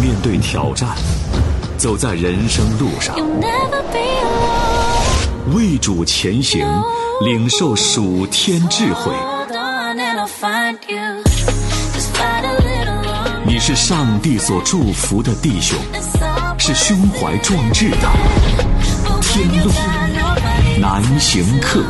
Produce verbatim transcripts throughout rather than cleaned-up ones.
面对挑战，走在人生路上，为主前行，领受属天智慧。你是上帝所祝福的弟兄，是胸怀壮志的天路难行客。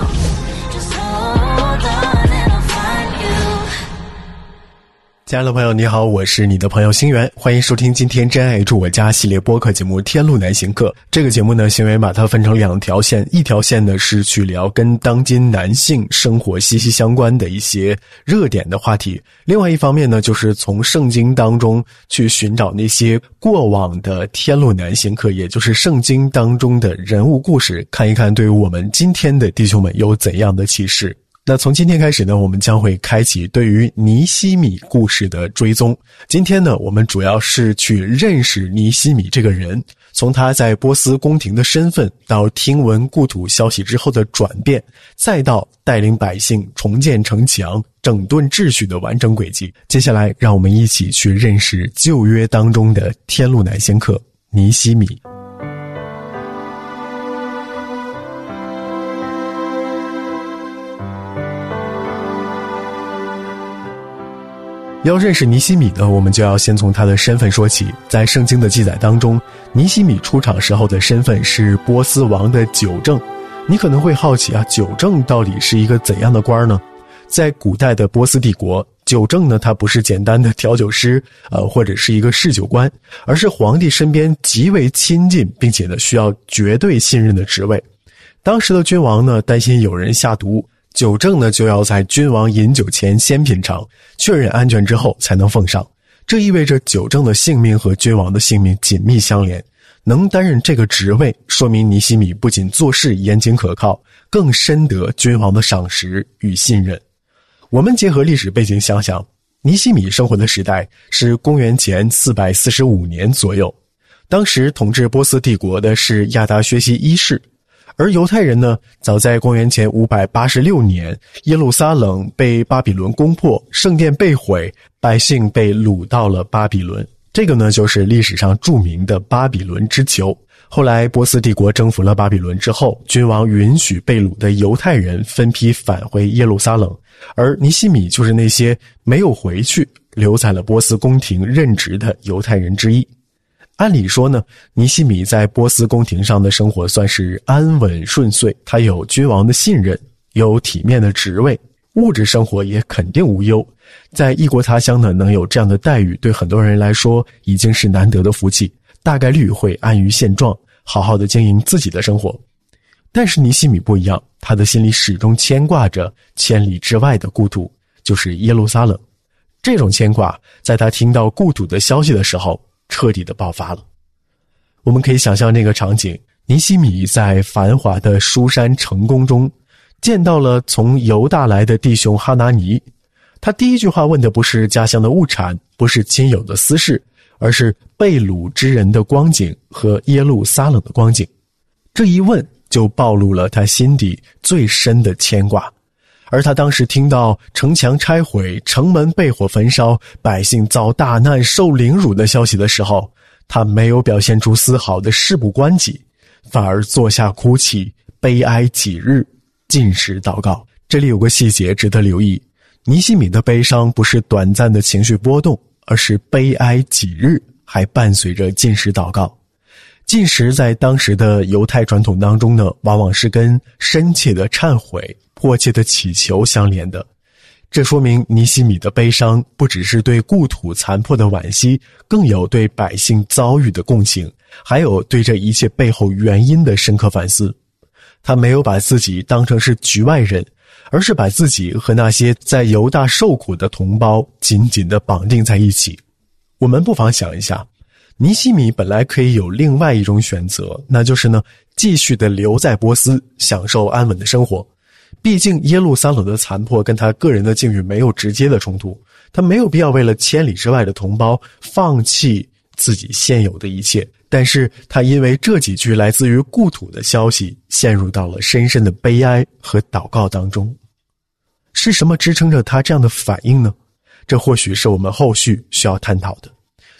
亲爱的朋友你好，我是你的朋友星源，欢迎收听今天真爱住我家系列播客节目天路难行客。这个节目呢，星源把它分成两条线，一条线呢是去聊跟当今男性生活息息相关的一些热点的话题，另外一方面呢就是从圣经当中去寻找那些过往的天路难行客，也就是圣经当中的人物故事，看一看对于我们今天的弟兄们有怎样的启示。那从今天开始呢，我们将会开启对于尼希米故事的追踪。今天呢，我们主要是去认识尼希米这个人，从他在波斯宫廷的身份，到听闻故土消息之后的转变，再到带领百姓重建城墙、整顿秩序的完整轨迹。接下来，让我们一起去认识旧约当中的天路难行客尼希米。要认识尼希米呢，我们就要先从他的身份说起。在圣经的记载当中，尼希米出场时候的身份是波斯王的酒政。你可能会好奇啊，酒政到底是一个怎样的官呢？在古代的波斯帝国，酒政呢，他不是简单的调酒师，呃，或者是一个侍酒官，而是皇帝身边极为亲近，并且呢需要绝对信任的职位。当时的君王呢，担心有人下毒，酒政呢就要在君王饮酒前先品尝，确认安全之后才能奉上。这意味着酒政的性命和君王的性命紧密相连，能担任这个职位，说明尼希米不仅做事严谨可靠，更深得君王的赏识与信任。我们结合历史背景想想，尼希米生活的时代是公元前四百四十五年左右，当时统治波斯帝国的是亚达薛西一世。而犹太人呢，早在公元前五百八十六年，耶路撒冷被巴比伦攻破，圣殿被毁，百姓被掳到了巴比伦。这个呢，就是历史上著名的巴比伦之囚。后来波斯帝国征服了巴比伦之后，君王允许被掳的犹太人分批返回耶路撒冷，而尼希米就是那些没有回去，留在了波斯宫廷任职的犹太人之一。按理说呢，尼希米在波斯宫廷上的生活算是安稳顺遂，他有君王的信任，有体面的职位，物质生活也肯定无忧。在异国他乡呢，能有这样的待遇，对很多人来说已经是难得的福气，大概率会安于现状，好好的经营自己的生活。但是尼希米不一样，他的心里始终牵挂着千里之外的故土，就是耶路撒冷。这种牵挂，在他听到故土的消息的时候，彻底的爆发了。我们可以想象那个场景，尼希米在繁华的书珊城宫中见到了从犹大来的弟兄哈拿尼。他第一句话问的不是家乡的物产，不是亲友的私事，而是被掳之人的光景和耶路撒冷的光景。这一问就暴露了他心底最深的牵挂。而他当时听到城墙拆毁，城门被火焚烧，百姓遭大难受凌辱的消息的时候，他没有表现出丝毫的事不关己，反而坐下哭泣，悲哀几日，禁食祷告。这里有个细节值得留意，尼希米的悲伤不是短暂的情绪波动，而是悲哀几日，还伴随着禁食祷告。禁食在当时的犹太传统当中呢，往往是跟深切的忏悔、迫切的祈求相连的。这说明尼希米的悲伤不只是对故土残破的惋惜，更有对百姓遭遇的共情，还有对这一切背后原因的深刻反思。他没有把自己当成是局外人，而是把自己和那些在犹大受苦的同胞紧紧地绑定在一起。我们不妨想一下，尼希米本来可以有另外一种选择，那就是呢，继续的留在波斯，享受安稳的生活。毕竟耶路撒冷的残破跟他个人的境遇没有直接的冲突，他没有必要为了千里之外的同胞放弃自己现有的一切。但是他因为这几句来自于故土的消息，陷入到了深深的悲哀和祷告当中。是什么支撑着他这样的反应呢？这或许是我们后续需要探讨的。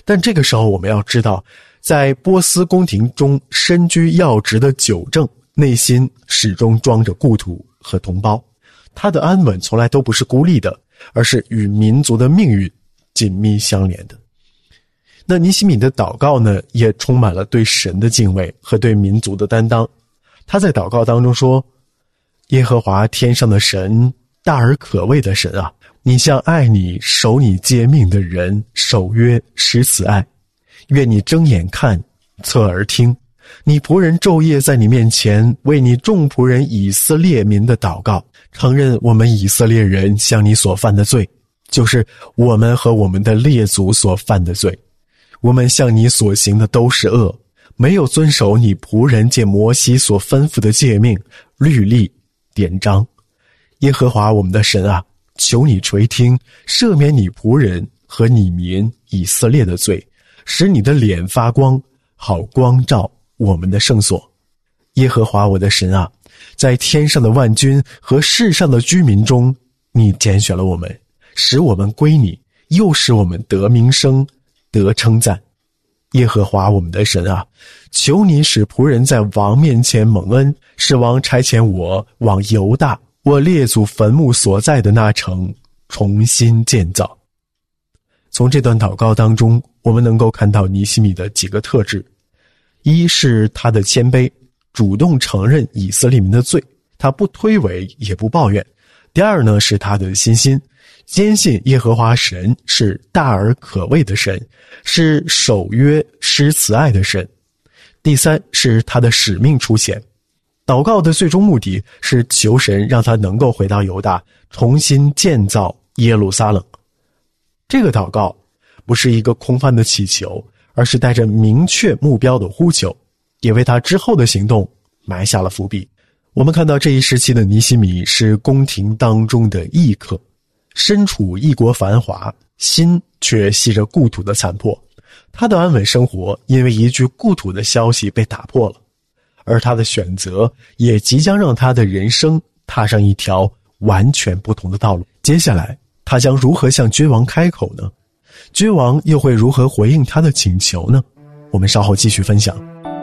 但这个时候我们要知道，在波斯宫廷中身居要职的九正，内心始终装着故土和同胞，他的安稳从来都不是孤立的，而是与民族的命运紧密相连的。那尼西米的祷告呢，也充满了对神的敬畏和对民族的担当。他在祷告当中说，耶和华天上的神，大而可畏的神啊，你向爱你守你诫命的人守约施慈爱，愿你睁眼看，侧耳听，你仆人昼夜在你面前为你众仆人以色列民的祷告，承认我们以色列人向你所犯的罪，就是我们和我们的列祖所犯的罪。我们向你所行的都是恶，没有遵守你仆人借摩西所吩咐的诫命、律例、典章。耶和华我们的神啊，求你垂听，赦免你仆人和你民以色列的罪，使你的脸发光，好光照我们的圣所。耶和华我的神啊，在天上的万军和世上的居民中，你拣选了我们，使我们归你，又使我们得名声，得称赞。耶和华我们的神啊，求你使仆人在王面前蒙恩，使王差遣我往犹大我列祖坟墓所在的那城重新建造。从这段祷告当中，我们能够看到尼西米的几个特质。一是他的谦卑，主动承认以色列民的罪，他不推诿也不抱怨。第二呢，是他的信心，坚信耶和华神是大而可畏的神，是守约施慈爱的神。第三是他的使命出现，祷告的最终目的是求神让他能够回到犹大，重新建造耶路撒冷。这个祷告不是一个空泛的祈求，而是带着明确目标的呼求，也为他之后的行动埋下了伏笔。我们看到这一时期的尼西米是宫廷当中的异客，身处异国繁华，心却系着故土的残破。他的安稳生活因为一句故土的消息被打破了，而他的选择也即将让他的人生踏上一条完全不同的道路。接下来他将如何向君王开口呢？君王又会如何回应他的请求呢？我们稍后继续分享。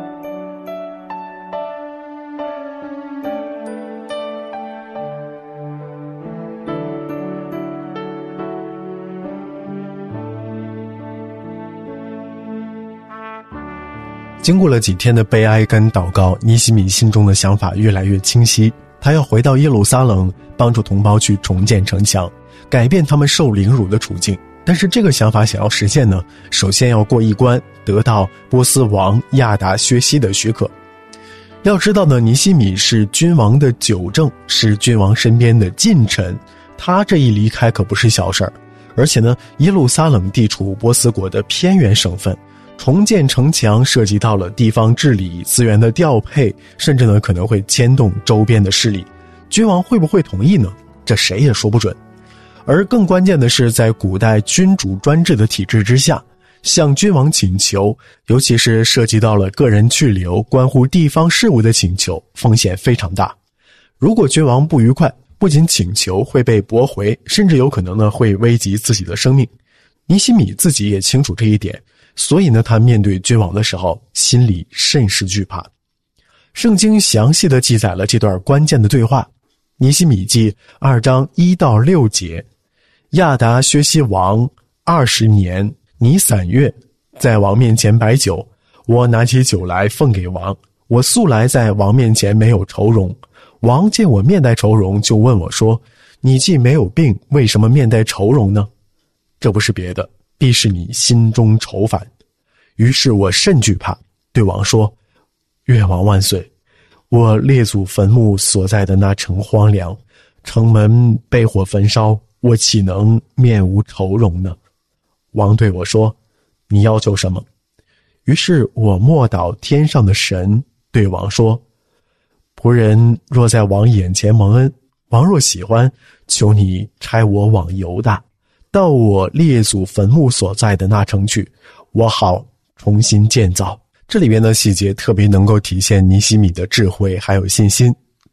经过了几天的悲哀跟祷告，尼西米心中的想法越来越清晰，他要回到耶路撒冷，帮助同胞去重建城墙，改变他们受凌辱的处境。但是这个想法想要实现呢，首先要过一关，得到波斯王亚达薛西的许可。要知道呢，尼西米是君王的九正，是君王身边的近臣，他这一离开可不是小事儿。而且呢，耶路撒冷地处波斯国的偏远省份，重建城墙涉及到了地方治理、资源的调配，甚至呢可能会牵动周边的势力。君王会不会同意呢？这谁也说不准。而更关键的是，在古代君主专制的体制之下，向君王请求，尤其是涉及到了个人去留、关乎地方事务的请求，风险非常大。如果君王不愉快，不仅请求会被驳回，甚至有可能呢会危及自己的生命。尼西米自己也清楚这一点，所以呢，他面对君王的时候，心里甚是惧怕。圣经详细的记载了这段关键的对话。尼西米记二章一到六节，亚达薛西王二十年尼散月，在王面前摆酒，我拿起酒来奉给王。我素来在王面前没有愁容，王见我面带愁容，就问我说：你既没有病，为什么面带愁容呢？这不是别的，必是你心中愁烦。于是我甚惧怕，对王说：愿王万岁！我列祖坟墓所在的那城荒凉，城门被火焚烧，我岂能面无愁容呢？王对我说：你要求什么？于是我默祷天上的神，对王说：仆人若在王眼前蒙恩，王若喜欢，求你差我往犹大，到我列祖坟墓所在的那城去，我好重新建造。这里边的细节特别能够体现尼西米的智慧还有信心。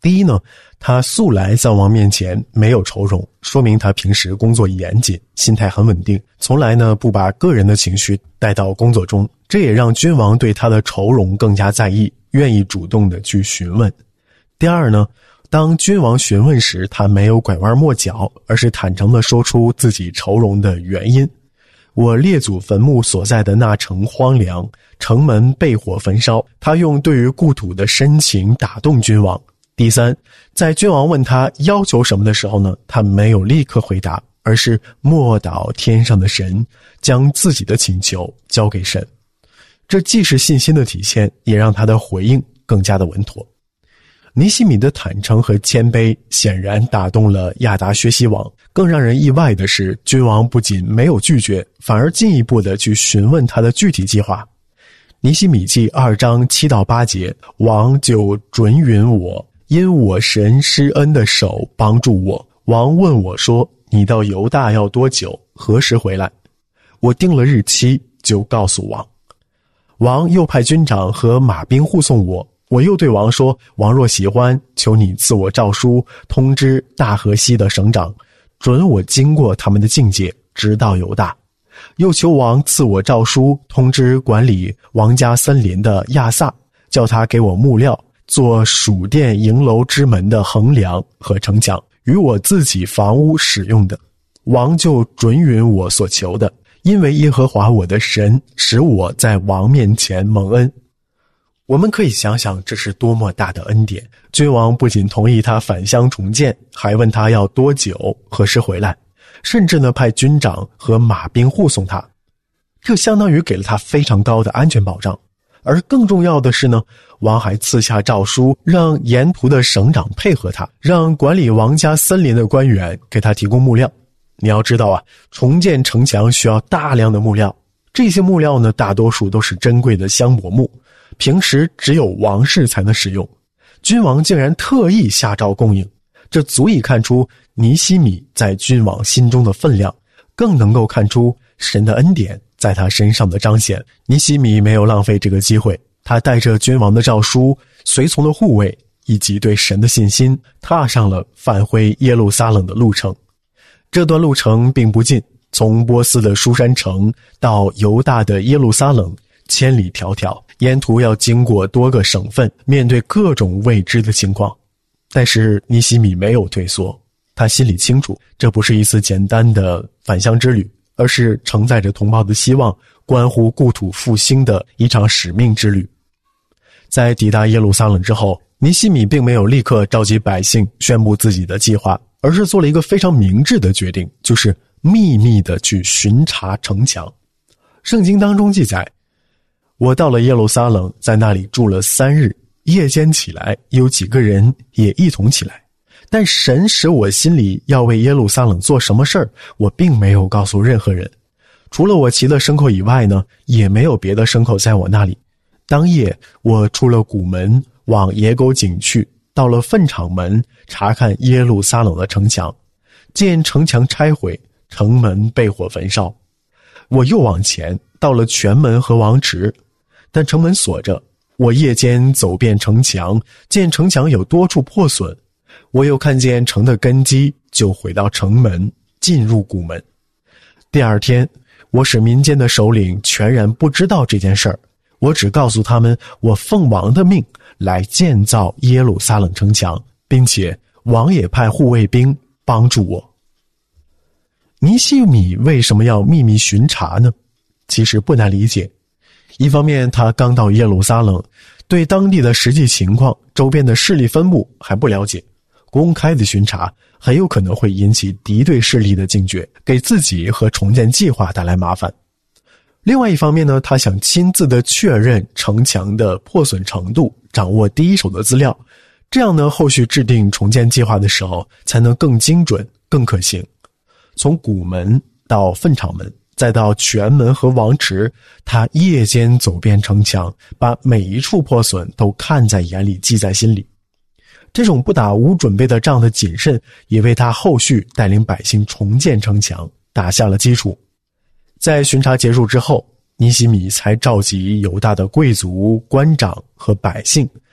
第一呢，他素来在王面前没有愁容，说明他平时工作严谨，心态很稳定，从来呢不把个人的情绪带到工作中，这也让君王对他的愁容更加在意，愿意主动的去询问。第二呢，当君王询问时，他没有拐弯抹角，而是坦诚地说出自己愁容的原因。我列祖坟墓所在的那城荒凉，城门被火焚烧，他用对于故土的深情打动君王。第三，在君王问他要求什么的时候呢，他没有立刻回答，而是默祷天上的神，将自己的请求交给神。这既是信心的体现，也让他的回应更加的稳妥。尼希米的坦诚和谦卑显然打动了亚达薛西王，更让人意外的是，君王不仅没有拒绝，反而进一步的去询问他的具体计划。尼希米记二章七到八节，王就准允我，因我神施恩的手帮助我。王问我说，你到犹大要多久，何时回来？我定了日期，就告诉王。王又派军长和马兵护送我。我又对王说，王若喜欢，求你赐我诏书，通知大河西的省长，准我经过他们的境界，直到犹大。又求王赐我诏书，通知管理王家森林的亚萨，叫他给我木料，做属殿营楼之门的横梁和城墙，与我自己房屋使用的。王就准允我所求的，因为耶和华我的神使我在王面前蒙恩。我们可以想想这是多么大的恩典，君王不仅同意他返乡重建，还问他要多久，何时回来，甚至呢派军长和马兵护送他，这相当于给了他非常高的安全保障。而更重要的是呢，王还赐下诏书，让沿途的省长配合他，让管理王家森林的官员给他提供木料。你要知道啊，重建城墙需要大量的木料，这些木料呢，大多数都是珍贵的香柏木，平时只有王室才能使用，君王竟然特意下诏供应，这足以看出尼希米在君王心中的分量，更能够看出神的恩典在他身上的彰显。尼希米没有浪费这个机会，他带着君王的诏书、随从的护卫以及对神的信心，踏上了返回耶路撒冷的路程。这段路程并不近，从波斯的书珊城到犹大的耶路撒冷，千里迢迢，沿途要经过多个省份，面对各种未知的情况。但是尼希米没有退缩，他心里清楚，这不是一次简单的返乡之旅，而是承载着同胞的希望，关乎故土复兴的一场使命之旅。在抵达耶路撒冷之后，尼希米并没有立刻召集百姓宣布自己的计划，而是做了一个非常明智的决定，就是秘密地去巡查城墙。圣经当中记载，我到了耶路撒冷，在那里住了三日，夜间起来，有几个人也一同起来。但神使我心里要为耶路撒冷做什么事儿，我并没有告诉任何人。除了我骑的牲口以外呢，也没有别的牲口在我那里。当夜，我出了谷门，往野狗井去，到了粪场门，查看耶路撒冷的城墙，见城墙拆毁，城门被火焚烧。我又往前，到了泉门和王池，但城门锁着。我夜间走遍城墙，见城墙有多处破损。我又看见城的根基，就回到城门，进入谷门。第二天，我使民间的首领全然不知道这件事儿，我只告诉他们，我奉王的命来建造耶路撒冷城墙，并且王也派护卫兵帮助我。尼希米为什么要秘密巡查呢？其实不难理解。一方面，他刚到耶路撒冷，对当地的实际情况、周边的势力分布还不了解，公开的巡查很有可能会引起敌对势力的警觉，给自己和重建计划带来麻烦。另外一方面呢，他想亲自的确认城墙的破损程度，掌握第一手的资料，这样呢，后续制定重建计划的时候才能更精准、更可行。从谷门到粪场门，再到泉门和王池，他夜间走遍城墙，把每一处破损都看在眼里，记在心里。这种不打无准备的仗的谨慎，也为他后续带领百姓重建城墙打下了基础。在巡查结束之后，尼希米才召集犹大的贵族、官长和百姓，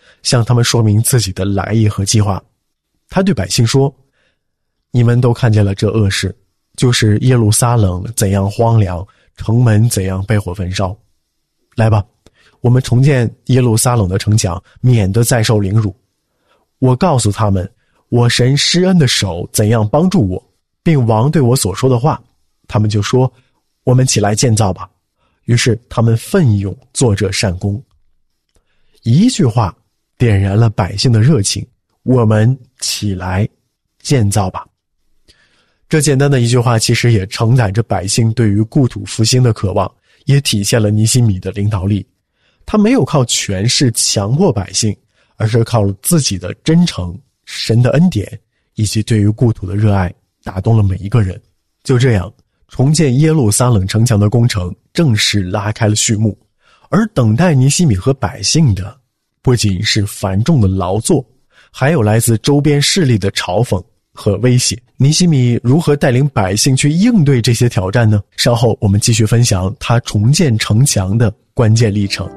向他们说明自己的来意和计划。他对百姓说，你们都看见了这恶事，就是耶路撒冷怎样荒凉，城门怎样被火焚烧。来吧，我们重建耶路撒冷的城墙，免得再受凌辱。我告诉他们，我神施恩的手怎样帮助我，并王对我所说的话。他们就说，我们起来建造吧。于是他们奋勇做这善工。一句话点燃了百姓的热情，我们起来建造吧。这简单的一句话其实也承载着百姓对于故土复兴的渴望，也体现了尼希米的领导力。他没有靠权势强迫百姓，而是靠了自己的真诚、神的恩典以及对于故土的热爱，打动了每一个人。就这样，重建耶路撒冷城墙的工程正式拉开了序幕。而等待尼希米和百姓的不仅是繁重的劳作，还有来自周边势力的嘲讽和威胁。尼希米如何带领百姓去应对这些挑战呢？稍后我们继续分享他重建城墙的关键历程。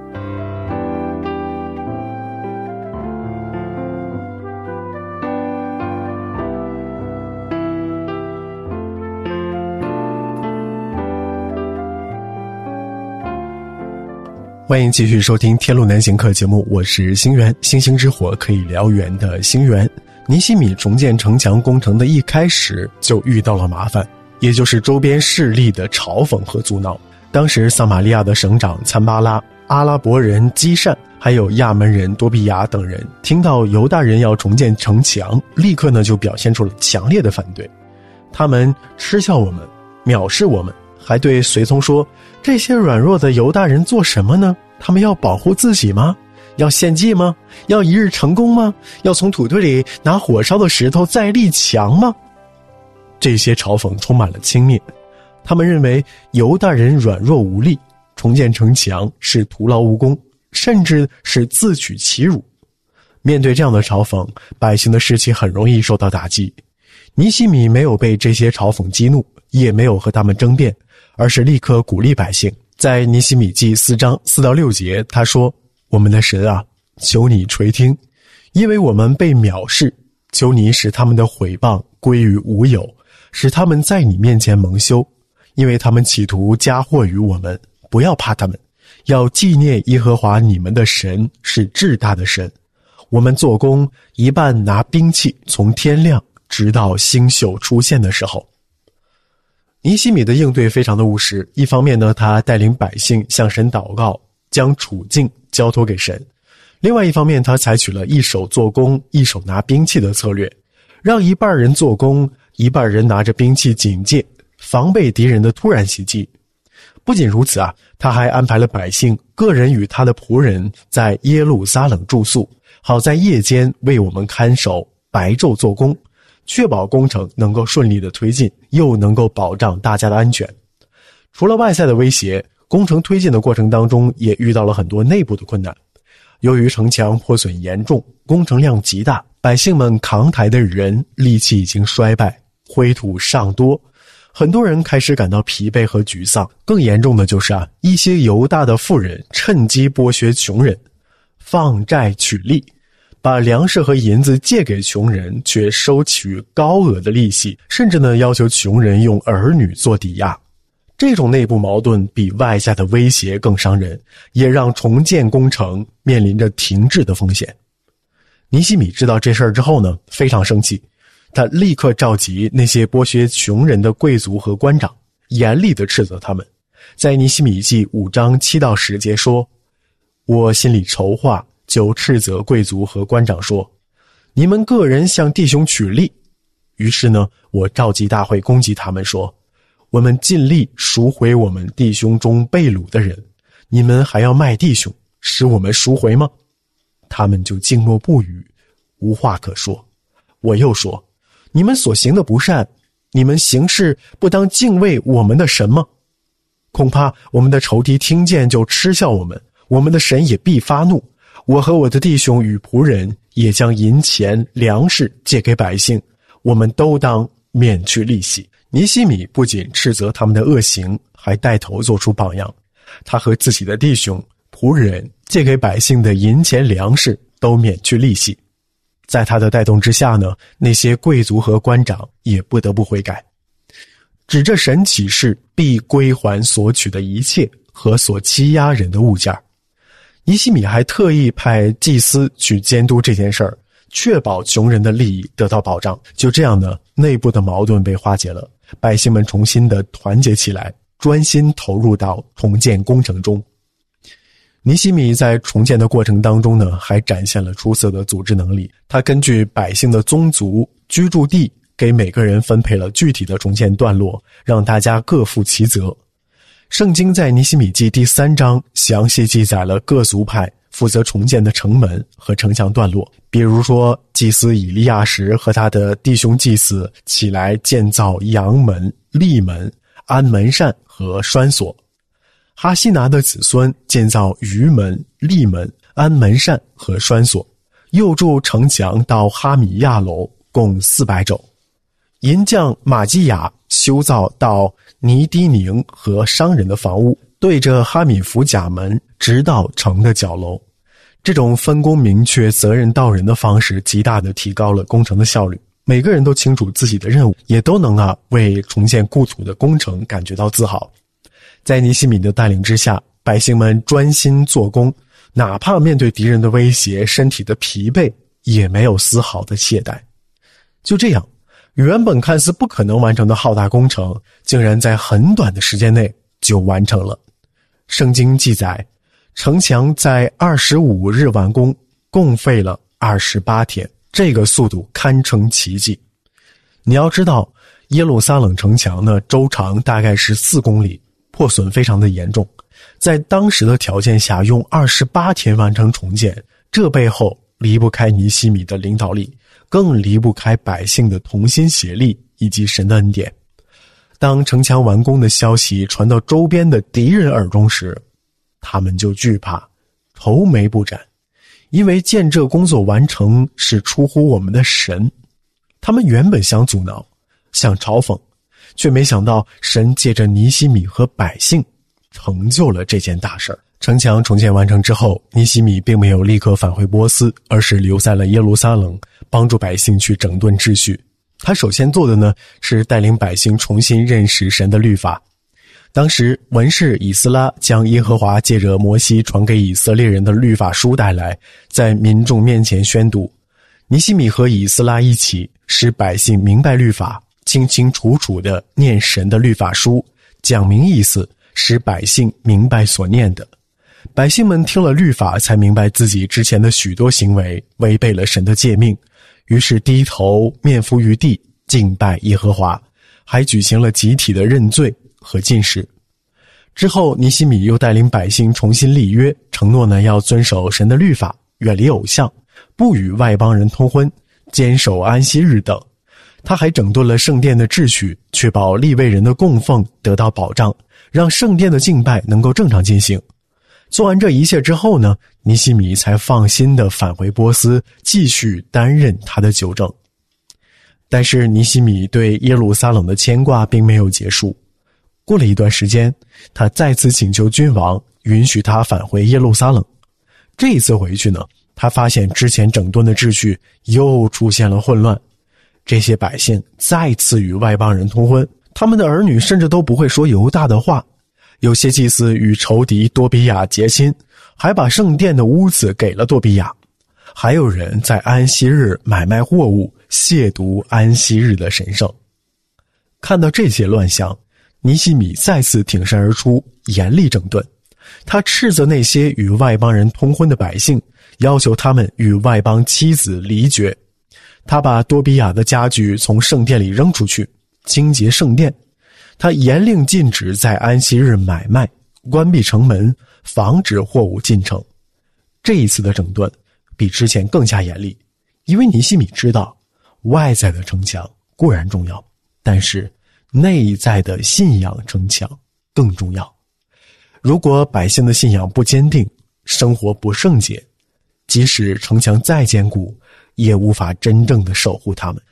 欢迎继续收听天路南行客节目，我是星源，星星之火可以燎原的星源。尼希米重建城墙工程的一开始就遇到了麻烦，也就是周边势力的嘲讽和阻挠。当时撒玛利亚的省长参巴拉、阿拉伯人基善还有亚门人多比亚等人听到犹大人要重建城墙，立刻呢就表现出了强烈的反对。他们嗤笑我们，藐视我们，还对随从说，这些软弱的犹大人做什么呢？他们要保护自己吗？要献祭吗？要一日成功吗？要从土堆里拿火烧的石头再立墙吗？这些嘲讽充满了轻蔑，他们认为犹大人软弱无力，重建城墙是徒劳无功，甚至是自取其辱。面对这样的嘲讽，百姓的士气很容易受到打击。尼希米没有被这些嘲讽激怒，也没有和他们争辩，而是立刻鼓励百姓。在尼希米记四章四到六节，他说，我们的神啊，求你垂听，因为我们被藐视，求你使他们的毁谤归于无有，使他们在你面前蒙羞，因为他们企图加祸于我们。不要怕他们，要纪念耶和华你们的神是至大的神。我们做工一半拿兵器，从天亮直到星宿出现的时候。尼希米的应对非常的务实，一方面呢，他带领百姓向神祷告，将处境交托给神；另外一方面，他采取了一手做工一手拿兵器的策略，让一半人做工，一半人拿着兵器警戒，防备敌人的突然袭击。不仅如此啊，他还安排了百姓个人与他的仆人在耶路撒冷住宿，好在夜间为我们看守，白昼做工，确保工程能够顺利的推进，又能够保障大家的安全。除了外在的威胁，工程推进的过程当中也遇到了很多内部的困难。由于城墙破损严重，工程量极大，百姓们扛抬的人力气已经衰败，灰土尚多，很多人开始感到疲惫和沮丧。更严重的就是啊，一些犹大的富人趁机剥削穷人，放债取利，把粮食和银子借给穷人，却收取高额的利息，甚至呢要求穷人用儿女做抵押。这种内部矛盾比外在的威胁更伤人，也让重建工程面临着停滞的风险。尼希米知道这事儿之后呢，非常生气，他立刻召集那些剥削穷人的贵族和官长，严厉地斥责他们。在尼希米记五章七到十节说，我心里筹划，就斥责贵族和官长说，你们个人向弟兄取利。于是呢，我召集大会攻击他们说，我们尽力赎回我们弟兄中被掳的人，你们还要卖弟兄，使我们赎回吗？他们就静默不语，无话可说。我又说，你们所行的不善，你们行事不当敬畏我们的神吗？恐怕我们的仇敌听见就嗤笑我们，我们的神也必发怒。我和我的弟兄与仆人也将银钱粮食借给百姓，我们都当免去利息。尼希米不仅斥责他们的恶行，还带头做出榜样。他和自己的弟兄、仆人借给百姓的银钱粮食都免去利息。在他的带动之下呢，那些贵族和官长也不得不悔改，指着神启示必归还所取的一切和所欺压人的物件。尼希米还特意派祭司去监督这件事儿，确保穷人的利益得到保障。就这样呢，内部的矛盾被化解了，百姓们重新的团结起来，专心投入到重建工程中。尼希米在重建的过程当中呢，还展现了出色的组织能力。他根据百姓的宗族、居住地，给每个人分配了具体的重建段落，让大家各负其责。圣经在尼希米记第三章详细记载了各族派负责重建的城门和城墙段落，比如说祭司以利亚时和他的弟兄祭司起来建造阳门、利门、安门扇和栓锁。哈西拿的子孙建造鱼门、利门、安门扇和栓锁，又筑城墙到哈米亚楼，共四百肘。银匠马基雅修造到尼迪宁和商人的房屋，对着哈米弗甲门，直到城的角楼。这种分工明确、责任到人的方式，极大地提高了工程的效率。每个人都清楚自己的任务，也都能啊为重建故土的工程感觉到自豪。在尼希米的带领之下，百姓们专心做工，哪怕面对敌人的威胁，身体的疲惫，也没有丝毫的懈怠。就这样，原本看似不可能完成的浩大工程，竟然在很短的时间内就完成了。圣经记载，城墙在二十五日完工，共费了二十八天，这个速度堪称奇迹。你要知道，耶路撒冷城墙呢，周长大概是四公里，破损非常的严重，在当时的条件下用二十八天完成重建，这背后离不开尼希米的领导力，更离不开百姓的同心协力以及神的恩典。当城墙完工的消息传到周边的敌人耳中时，他们就惧怕，愁眉不展，因为建这工作完成是出乎我们的神。他们原本想阻挠，想嘲讽，却没想到神借着尼希米和百姓成就了这件大事。城墙重建完成之后，尼希米并没有立刻返回波斯，而是留在了耶路撒冷，帮助百姓去整顿秩序。他首先做的呢，是带领百姓重新认识神的律法。当时文士以斯拉将耶和华借着摩西传给以色列人的律法书带来，在民众面前宣读。尼希米和以斯拉一起，使百姓明白律法，清清楚楚地念神的律法书，讲明意思，使百姓明白所念的。百姓们听了律法，才明白自己之前的许多行为违背了神的诫命，于是低头面伏于地，敬拜耶和华，还举行了集体的认罪和禁食。之后尼希米又带领百姓重新立约，承诺呢要遵守神的律法，远离偶像，不与外邦人通婚，坚守安息日等。他还整顿了圣殿的秩序，确保利未人的供奉得到保障，让圣殿的敬拜能够正常进行。做完这一切之后呢，尼希米才放心地返回波斯，继续担任他的纠正。但是尼希米对耶路撒冷的牵挂并没有结束。过了一段时间，他再次请求君王允许他返回耶路撒冷。这一次回去呢，他发现之前整顿的秩序又出现了混乱。这些百姓再次与外邦人通婚，他们的儿女甚至都不会说犹大的话。有些祭司与仇敌多比亚结亲，还把圣殿的屋子给了多比亚。还有人在安息日买卖货物，亵渎安息日的神圣。看到这些乱象，尼希米再次挺身而出，严厉整顿。他斥责那些与外邦人通婚的百姓，要求他们与外邦妻子离绝。他把多比亚的家具从圣殿里扔出去，清洁圣殿。他严令禁止在安息日买卖，关闭城门，防止货物进城。这一次的整顿比之前更加严厉，因为尼希米知道，外在的城墙固然重要，但是内在的信仰城墙更重要。如果百姓的信仰不坚定，生活不圣洁，即使城墙再坚固，也无法真正的守护他们。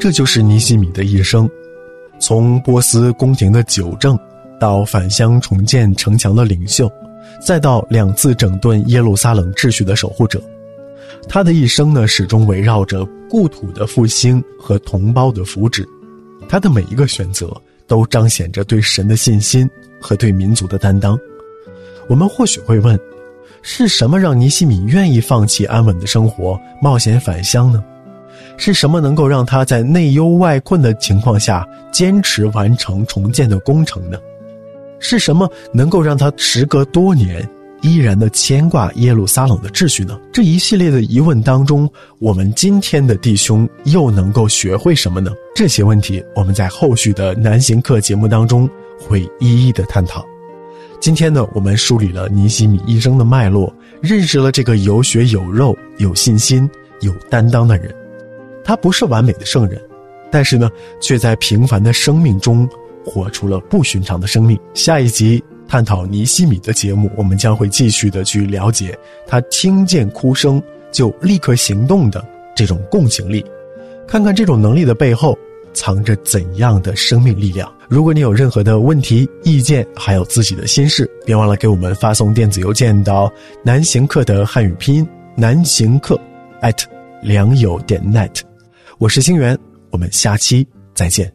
这就是尼希米的一生，从波斯宫廷的九正，到返乡重建城墙的领袖，再到两次整顿耶路撒冷秩序的守护者。他的一生呢，始终围绕着故土的复兴和同胞的福祉。他的每一个选择都彰显着对神的信心和对民族的担当。我们或许会问，是什么让尼希米愿意放弃安稳的生活，冒险返乡呢？是什么能够让他在内忧外困的情况下坚持完成重建的工程呢？是什么能够让他时隔多年依然的牵挂耶路撒冷的秩序呢？这一系列的疑问当中，我们今天的弟兄又能够学会什么呢？这些问题我们在后续的南行课节目当中会一一的探讨。今天呢，我们梳理了尼希米一生的脉络，认识了这个有血有肉、有信心、有担当的人。他不是完美的圣人，但是呢，却在平凡的生命中活出了不寻常的生命。下一集探讨尼希米的节目，我们将会继续的去了解他听见哭声就立刻行动的这种共情力，看看这种能力的背后藏着怎样的生命力量。如果你有任何的问题、意见，还有自己的心事，别忘了给我们发送电子邮件到南行课的汉语拼音南行课 at 良友点 net。 我是星源，我们下期再见。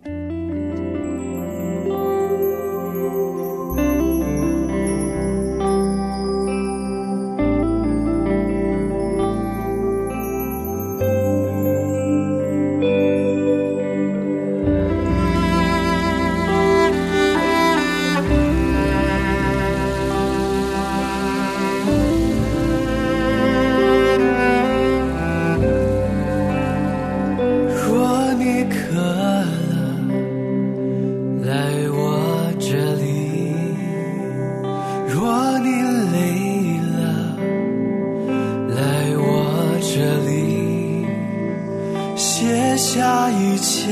卸下一切，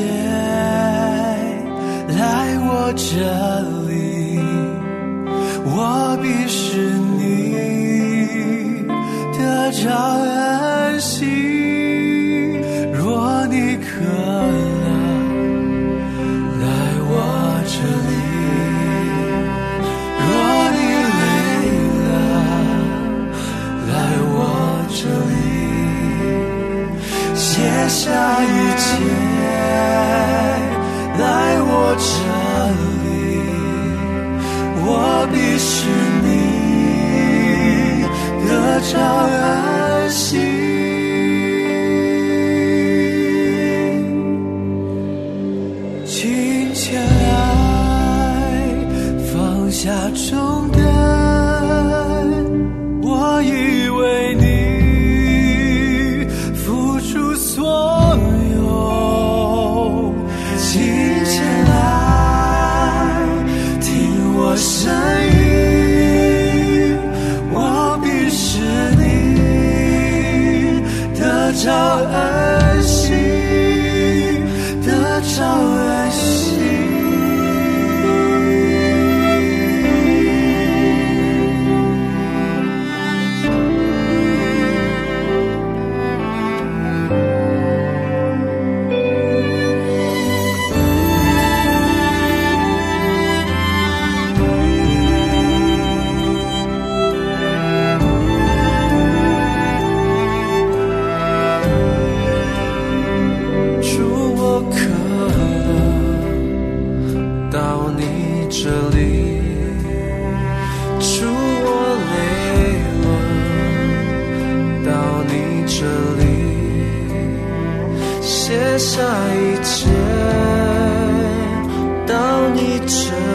来我这里，我必使你得着安息。若你渴了，来我这里；若你累了，来我这里。卸下一切，来我这里，我必使你得着安息。亲切来，放下重担，我以为你付出所有，亲切来听我声音，我必使你得着安息，得着安息。这里，主我累了，到你这里，卸下一切，到你这里。